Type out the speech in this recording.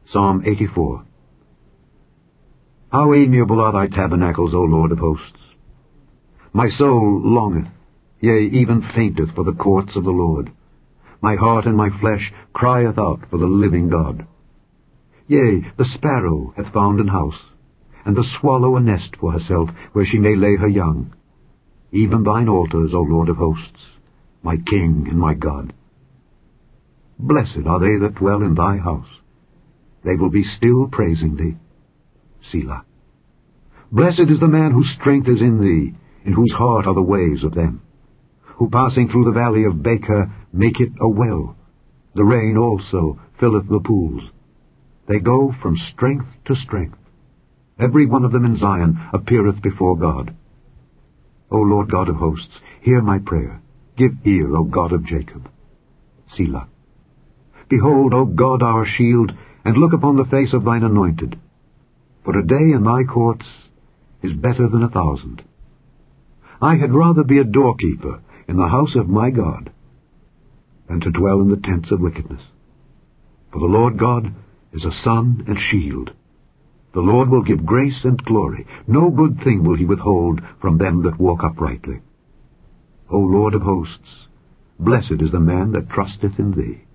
Psalm 84. How amiable are thy tabernacles, O Lord of hosts! My soul longeth, yea, even fainteth for the courts of the Lord. My heart and my flesh crieth out for the living God. Yea, the sparrow hath found an house, and the swallow a nest for herself, where she may lay her young. Even thine altars, O Lord of hosts, my King and my God. Blessed are they that dwell in thy house. They will be still praising thee. Selah. Blessed is the man whose strength is in thee, in whose heart are the ways of them, who passing through the valley of Baca make it a well. The rain also filleth the pools. They go from strength to strength. Every one of them in Zion appeareth before God. O Lord God of hosts, hear my prayer. Give ear, O God of Jacob. Selah. Behold, O God, our shield, and look upon the face of thine anointed. For a day in thy courts is better than 1,000. I had rather be a doorkeeper in the house of my God than to dwell in the tents of wickedness. For the Lord God is a sun and shield. The Lord will give grace and glory. No good thing will he withhold from them that walk uprightly. O Lord of hosts, blessed is the man that trusteth in thee.